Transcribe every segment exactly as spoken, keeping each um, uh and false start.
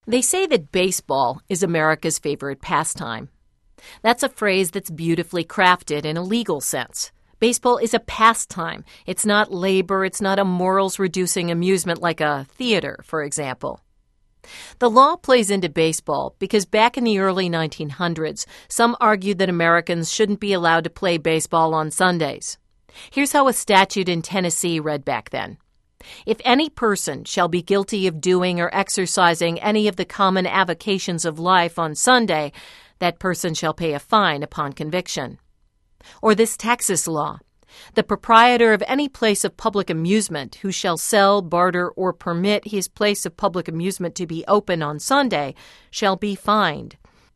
They say that baseball is America's favorite pastime. That's a phrase that's beautifully crafted in a legal sense. Baseball is a pastime. It's not labor. It's not a morals-reducing amusement like a theater, for example. The law plays into baseball because back in the early nineteen hundreds, some argued that Americans shouldn't be allowed to play baseball on Sundays. Here's how a statute in Tennessee read back then. If any person shall be guilty of doing or exercising any of the common avocations of life on Sunday, that person shall pay a fine upon conviction. Or this Texas law. The proprietor of any place of public amusement who shall sell, barter, or permit his place of public amusement to be open on Sunday shall be fined.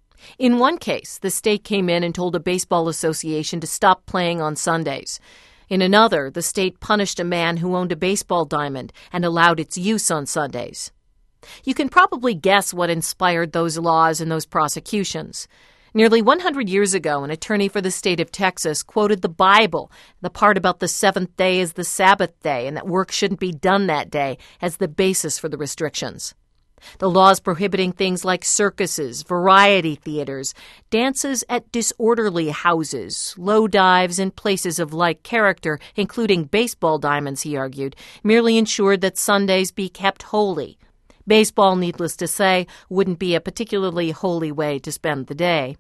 In one case, the state came in and told a baseball association to stop playing on Sundays. In another, the state punished a man who owned a baseball diamond and allowed its use on Sundays. You can probably guess what inspired those laws and those prosecutions. Nearly one hundred years ago, an attorney for the state of Texas quoted the Bible, the part about the seventh day is the Sabbath day and that work shouldn't be done that day, as the basis for the restrictions. The laws prohibiting things like circuses, variety theaters, dances at disorderly houses, low dives in places of like character, including baseball diamonds, he argued, merely ensured that Sundays be kept holy. Baseball, needless to say, wouldn't be a particularly holy way to spend the day.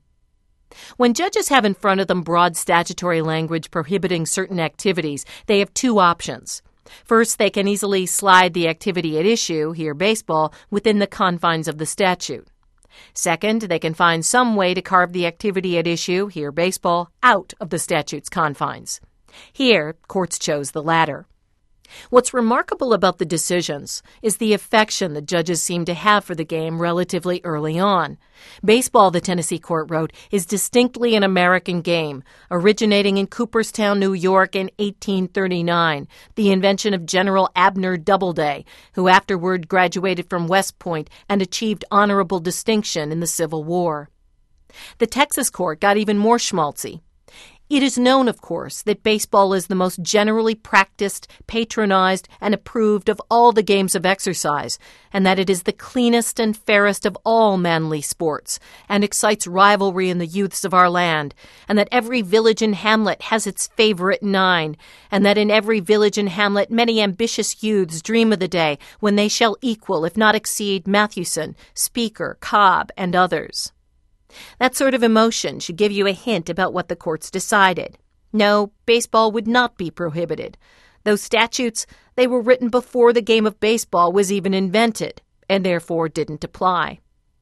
When judges have in front of them broad statutory language prohibiting certain activities, they have two options. First, they can easily slide the activity at issue, here baseball, within the confines of the statute. Second, they can find some way to carve the activity at issue, here baseball, out of the statute's confines. Here, courts chose the latter. What's remarkable about the decisions is the affection the judges seem to have for the game relatively early on. Baseball, the Tennessee court wrote, is distinctly an American game, originating in Cooperstown, New York in eighteen thirty-nine, the invention of General Abner Doubleday, who afterward graduated from West Point and achieved honorable distinction in the Civil War. The Texas court got even more schmaltzy. It is known, of course, that baseball is the most generally practiced, patronized, and approved of all the games of exercise, and that it is the cleanest and fairest of all manly sports, and excites rivalry in the youths of our land, and that every village and hamlet has its favorite nine, and that in every village and hamlet many ambitious youths dream of the day when they shall equal, if not exceed, Mathewson, Speaker, Cobb, and others. That sort of emotion should give you a hint about what the courts decided. No, baseball would not be prohibited. Those statutes, they were written before the game of baseball was even invented, and therefore didn't apply.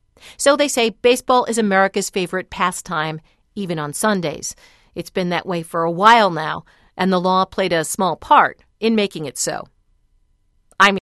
So they say baseball is America's favorite pastime, even on Sundays. It's been that way for a while now, and the law played a small part in making it so.